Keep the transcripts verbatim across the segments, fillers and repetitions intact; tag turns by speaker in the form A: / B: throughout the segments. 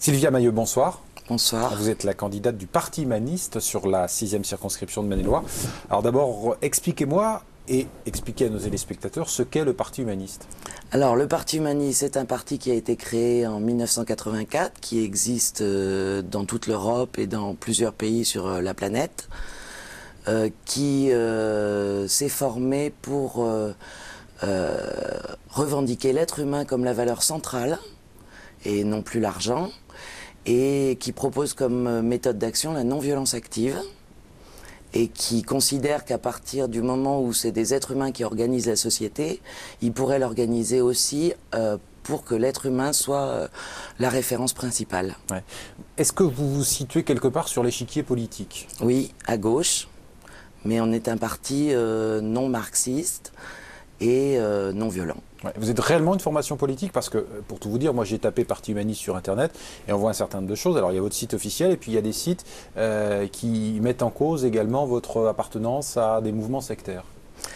A: Sylvia Mailleux, bonsoir.
B: Bonsoir.
A: Vous êtes la candidate du Parti humaniste sur la sixième circonscription de Maine-et-Loire. Alors d'abord, expliquez-moi et expliquez à nos téléspectateurs ce qu'est le Parti humaniste.
B: Alors le Parti humaniste, c'est un parti qui a été créé en mille neuf cent quatre-vingt-quatre, qui existe euh, dans toute l'Europe et dans plusieurs pays sur euh, la planète, euh, qui euh, s'est formé pour euh, euh, revendiquer l'être humain comme la valeur centrale et non plus l'argent, et qui propose comme méthode d'action la non-violence active, et qui considère qu'à partir du moment où c'est des êtres humains qui organisent la société, ils pourraient l'organiser aussi euh, pour que l'être humain soit euh, la référence principale.
A: Ouais. Est-ce que vous vous situez quelque part sur l'échiquier politique?
B: Oui, à gauche, mais on est un parti euh, non marxiste et euh, non violent.
A: Ouais. Vous êtes réellement une formation politique? Parce que, pour tout vous dire, moi j'ai tapé Parti humaniste sur Internet et on voit un certain nombre de choses. Alors il y a votre site officiel et puis il y a des sites euh, qui mettent en cause également votre appartenance à des mouvements sectaires.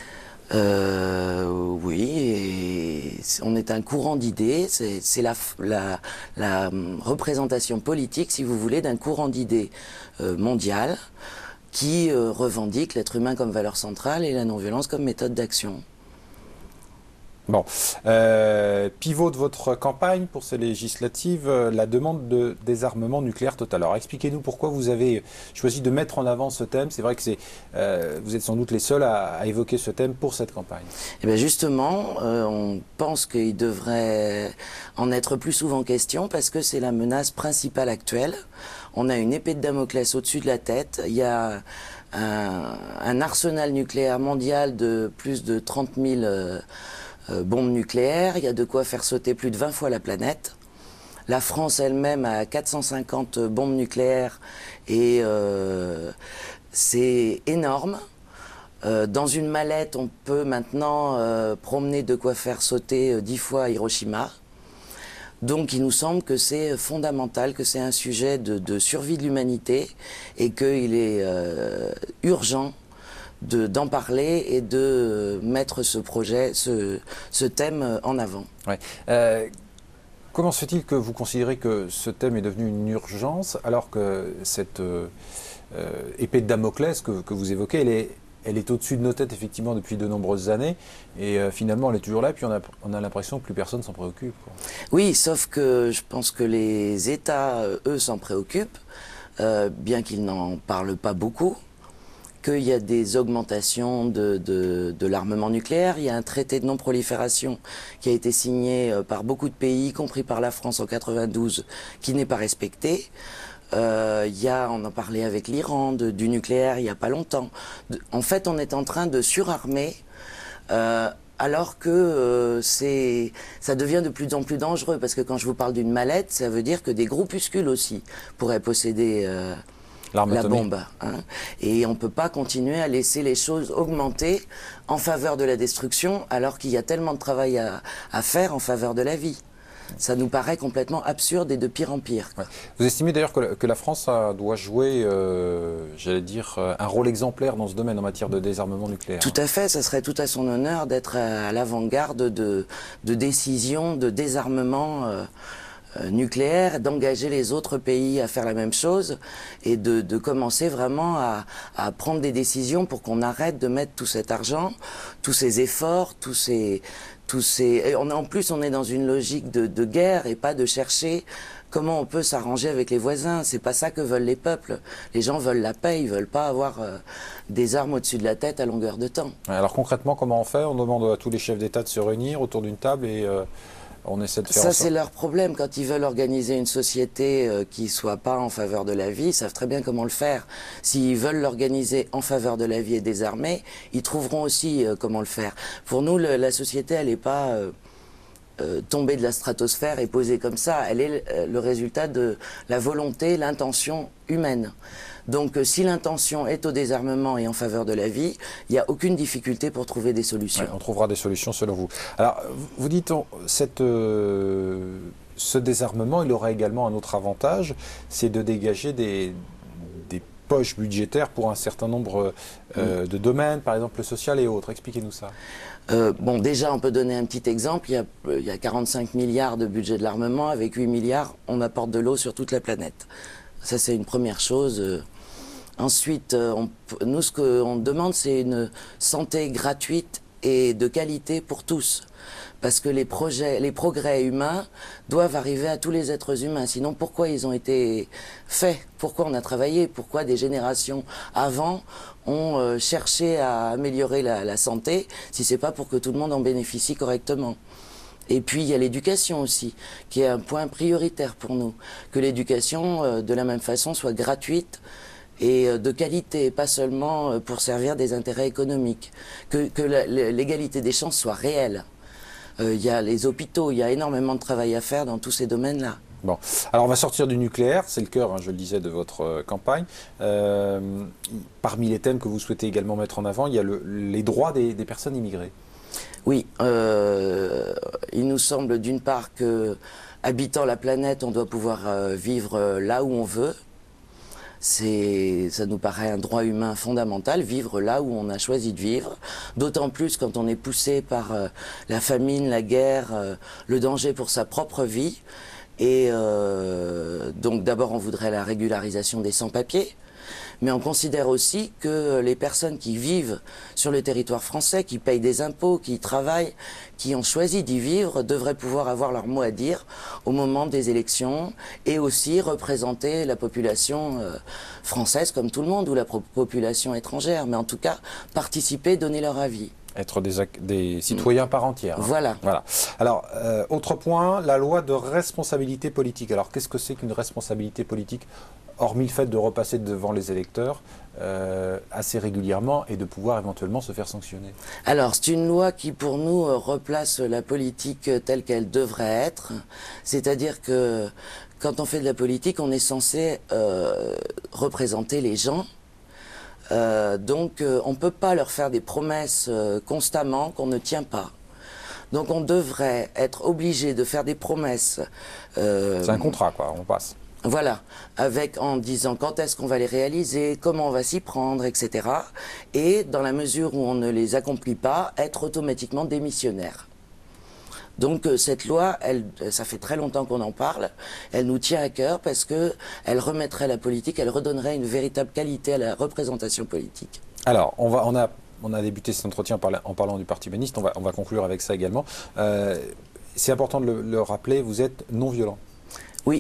B: Euh, oui, et on est un courant d'idées, c'est la, la, la représentation politique, si vous voulez, d'un courant d'idées euh, mondial qui euh, revendique l'être humain comme valeur centrale et la non-violence comme méthode d'action.
A: Bon, euh, pivot de votre campagne pour ces législatives, euh, la demande de désarmement nucléaire total. Alors expliquez-nous pourquoi vous avez choisi de mettre en avant ce thème. C'est vrai que c'est, euh, vous êtes sans doute les seuls à, à évoquer ce thème pour cette campagne.
B: Eh bien justement, euh, on pense qu'il devrait en être plus souvent question parce que c'est la menace principale actuelle. On a une épée de Damoclès au-dessus de la tête. Il y a un, un arsenal nucléaire mondial de plus de trente mille euh, Euh, bombes nucléaires, il y a de quoi faire sauter plus de vingt fois la planète. La France elle-même a quatre cent cinquante bombes nucléaires et euh, c'est énorme. Euh, dans une mallette, on peut maintenant euh, promener de quoi faire sauter euh, dix fois Hiroshima. Donc il nous semble que c'est fondamental, que c'est un sujet de, de survie de l'humanité et qu'il est euh, urgent d'en parler et de mettre ce projet, ce, ce thème en avant.
A: Ouais. Euh, comment se fait-il que vous considérez que ce thème est devenu une urgence alors que cette euh, épée de Damoclès que, que vous évoquez, elle est, elle est au-dessus de nos têtes effectivement depuis de nombreuses années et euh, finalement elle est toujours là et puis on a, on a l'impression que plus personne s'en préoccupe, quoi.
B: Oui, sauf que je pense que les États, eux, s'en préoccupent, euh, bien qu'ils n'en parlent pas beaucoup. Qu'il y a des augmentations de, de, de l'armement nucléaire. Il y a un traité de non-prolifération qui a été signé par beaucoup de pays, y compris par la France en quatre-vingt-douze, qui n'est pas respecté. Euh, il y a, on en parlait avec l'Iran, du nucléaire il n'y a pas longtemps. De, en fait, on est en train de surarmer, euh, alors que euh, c'est, ça devient de plus en plus dangereux. Parce que quand je vous parle d'une mallette, ça veut dire que des groupuscules aussi pourraient posséder Euh, la bombe, hein. Et on ne peut pas continuer à laisser les choses augmenter en faveur de la destruction alors qu'il y a tellement de travail à, à faire en faveur de la vie. Ça nous paraît complètement absurde et de pire en pire.
A: Ouais. Vous estimez d'ailleurs que, que la France a, doit jouer, euh, j'allais dire, un rôle exemplaire dans ce domaine en matière de désarmement nucléaire?
B: Tout à fait, ça serait tout à son honneur d'être à, à l'avant-garde de, de décisions de désarmement euh, nucléaire, d'engager les autres pays à faire la même chose et de, de commencer vraiment à, à prendre des décisions pour qu'on arrête de mettre tout cet argent, tous ces efforts, tous ces... Tous ces... Et on, en plus, on est dans une logique de, de guerre et pas de chercher comment on peut s'arranger avec les voisins. C'est pas ça que veulent les peuples. Les gens veulent la paix, ils veulent pas avoir euh, des armes au-dessus de la tête à longueur de temps.
A: Alors concrètement, comment on fait? On demande à tous les chefs d'État de se réunir autour d'une table et... Euh... On essaie de faire
B: ça, c'est leur problème. Quand ils veulent organiser une société euh, qui ne soit pas en faveur de la vie, ils savent très bien comment le faire. S'ils veulent l'organiser en faveur de la vie et des armées, ils trouveront aussi euh, comment le faire. Pour nous, le, la société, elle n'est pas euh, euh, tombée de la stratosphère et posée comme ça. Elle est euh, le résultat de la volonté, l'intention humaine. Donc euh, si l'intention est au désarmement et en faveur de la vie, il n'y a aucune difficulté pour trouver des solutions.
A: Ouais, on trouvera des solutions selon vous. Alors, vous dites, on, cette, euh, ce désarmement, il aura également un autre avantage, c'est de dégager des, des poche budgétaire pour un certain nombre euh, de domaines, par exemple le social et autres. Expliquez-nous ça.
B: Euh, bon, déjà, on peut donner un petit exemple. Il y a, il y a quarante-cinq milliards de budget de l'armement. Avec huit milliards, on apporte de l'eau sur toute la planète. Ça, c'est une première chose. Euh, ensuite, euh, on, nous, ce qu'on demande, c'est une santé gratuite et de qualité pour tous. Parce que les projets, les progrès humains doivent arriver à tous les êtres humains. Sinon, pourquoi ils ont été faits? Pourquoi on a travaillé? Pourquoi des générations avant ont euh, cherché à améliorer la, la santé, si c'est pas pour que tout le monde en bénéficie correctement? Et puis il y a l'éducation aussi, qui est un point prioritaire pour nous. Que l'éducation, euh, de la même façon, soit gratuite et euh, de qualité, pas seulement euh, pour servir des intérêts économiques. Que, que l'égalité des chances soit réelle. Il euh, y a les hôpitaux, il y a énormément de travail à faire dans tous ces domaines-là.
A: Bon, alors on va sortir du nucléaire, c'est le cœur, hein, je le disais, de votre euh, campagne. Euh, parmi les thèmes que vous souhaitez également mettre en avant, il y a le, les droits des, des personnes immigrées.
B: Oui, euh, il nous semble d'une part que, habitant la planète, on doit pouvoir euh, vivre là où on veut. C'est, ça nous paraît un droit humain fondamental, vivre là où on a choisi de vivre, d'autant plus quand on est poussé par euh, la famine, la guerre, euh, le danger pour sa propre vie. Et euh, donc d'abord on voudrait la régularisation des sans-papiers, mais on considère aussi que les personnes qui vivent sur le territoire français, qui payent des impôts, qui y travaillent, qui ont choisi d'y vivre, devraient pouvoir avoir leur mot à dire au moment des élections et aussi représenter la population euh, française comme tout le monde ou la population étrangère, mais en tout cas participer, donner leur avis.
A: Être des, des citoyens mmh. par entière. Hein.
B: Voilà.
A: voilà. Alors, euh, autre point, la loi de responsabilité politique. Alors, qu'est-ce que c'est qu'une responsabilité politique, hormis le fait de repasser devant les électeurs euh, assez régulièrement et de pouvoir éventuellement se faire sanctionner?
B: Alors, c'est une loi qui, pour nous, replace la politique telle qu'elle devrait être. C'est-à-dire que quand on fait de la politique, on est censé euh, représenter les gens. Euh, donc euh, on ne peut pas leur faire des promesses euh, constamment qu'on ne tient pas. Donc on devrait être obligé de faire des promesses. Euh,
A: C'est un contrat, quoi, on passe.
B: Voilà, avec en disant quand est-ce qu'on va les réaliser, comment on va s'y prendre, et cetera. Et dans la mesure où on ne les accomplit pas, être automatiquement démissionnaire. Donc euh, cette loi, elle, ça fait très longtemps qu'on en parle, elle nous tient à cœur parce que elle remettrait la politique, elle redonnerait une véritable qualité à la représentation politique.
A: Alors, on, va, on, a, on a débuté cet entretien par la, en parlant du Parti humaniste, on va, on va conclure avec ça également. Euh, c'est important de le, le rappeler, vous êtes non-violent.
B: Oui.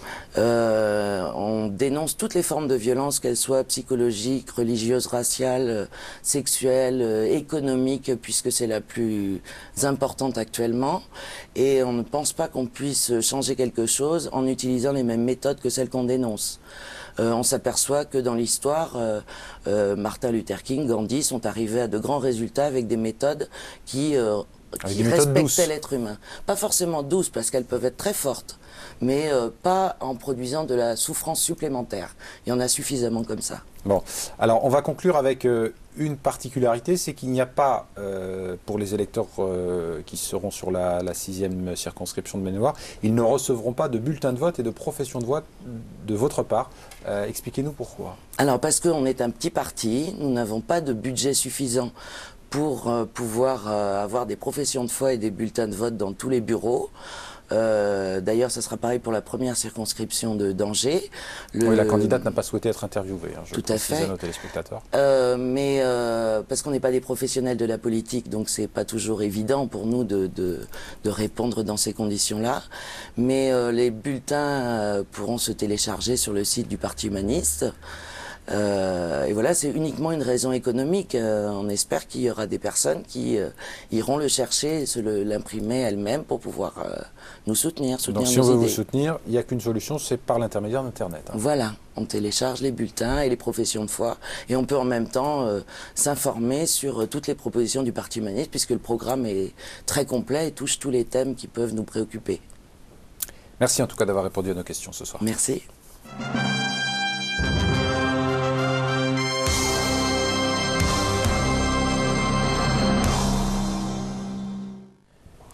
B: Euh, on dénonce toutes les formes de violence, qu'elles soient psychologiques, religieuses, raciales, sexuelles, économiques, puisque c'est la plus importante actuellement. Et on ne pense pas qu'on puisse changer quelque chose en utilisant les mêmes méthodes que celles qu'on dénonce. Euh, on s'aperçoit que dans l'histoire, euh, euh, Martin Luther King, Gandhi sont arrivés à de grands résultats avec des méthodes qui, euh, qui respectaient l'être humain. Pas forcément douces, parce qu'elles peuvent être très fortes, mais euh, pas en produisant de la souffrance supplémentaire. Il y en a suffisamment comme ça.
A: Bon, alors on va conclure avec euh, une particularité, c'est qu'il n'y a pas, euh, pour les électeurs euh, qui seront sur la, la sixième circonscription de Maine-et-Loire, ils ne recevront pas de bulletin de vote et de profession de vote de votre part. Euh, expliquez-nous pourquoi.
B: Alors parce qu'on est un petit parti, nous n'avons pas de budget suffisant pour euh, pouvoir euh, avoir des professions de foi et des bulletins de vote dans tous les bureaux. Euh, D'ailleurs, ça sera pareil pour la première circonscription de d'Angers.
A: Oui, la candidate n'a pas souhaité être interviewée, hein, je
B: Tout à fait.
A: à nos téléspectateurs.
B: Euh, mais euh, parce qu'on n'est pas des professionnels de la politique, donc c'est pas toujours évident pour nous de, de, de répondre dans ces conditions-là. Mais euh, les bulletins euh, pourront se télécharger sur le site du Parti humaniste. Euh, et voilà, c'est uniquement une raison économique. Euh, on espère qu'il y aura des personnes qui euh, iront le chercher, se l'imprimer elles-mêmes pour pouvoir euh, nous soutenir, soutenir
A: Donc, si
B: nos
A: on veut
B: idées.
A: vous soutenir, il n'y a qu'une solution, c'est par l'intermédiaire d'Internet. Hein.
B: Voilà, on télécharge les bulletins et les professions de foi, et on peut en même temps euh, s'informer sur euh, toutes les propositions du Parti humaniste, puisque le programme est très complet et touche tous les thèmes qui peuvent nous préoccuper.
A: Merci en tout cas d'avoir répondu à nos questions ce soir.
B: Merci.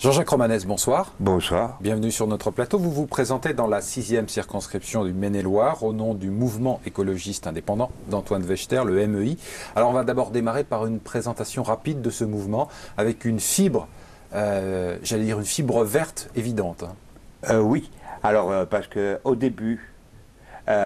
A: Jean-Jacques Romanès, bonsoir.
C: Bonsoir.
A: Bienvenue sur notre plateau. Vous vous présentez dans la sixième circonscription du Maine-et-Loire au nom du mouvement écologiste indépendant d'Antoine Vechter, le M E I. Alors on va d'abord démarrer par une présentation rapide de ce mouvement avec une fibre, euh, j'allais dire une fibre verte évidente.
C: Euh, oui, alors euh, parce qu'au début,